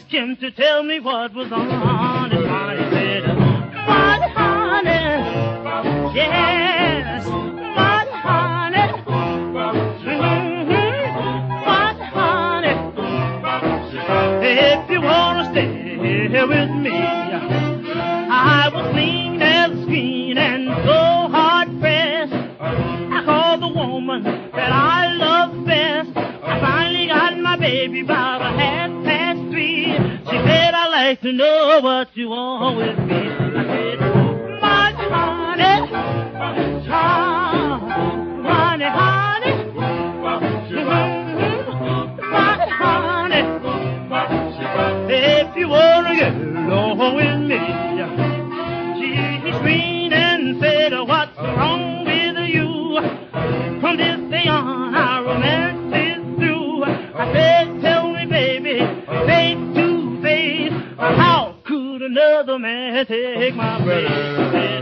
asked him to tell me what was on his mind. He said, "What, honey? Yes, what, honey? What, honey? If you wanna stay here with me, I will clean as a screen and so hard pressed. I called the woman that I love best. I finally got my baby about 3:30. She said, "I'd like to know what you want with me." I said, "Much honey, honey, honey, much honey. If you wanna get along with me." She screamed and said, "What's wrong with you? From this day on, our romance is through." I said, "Tell me, baby, face to face, how could another man take my place?"